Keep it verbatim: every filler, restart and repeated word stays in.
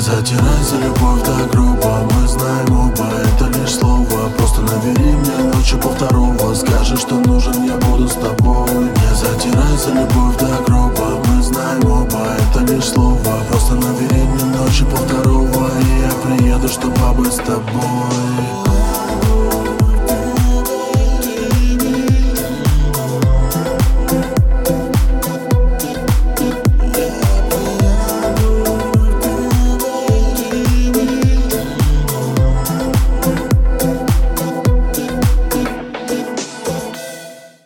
затирай за любовь так грубо. Мы знаем оба, это лишь слово. Просто набери мне ночью по второго. Скажи, что нужен, я буду с тобой. Не затирай за любовь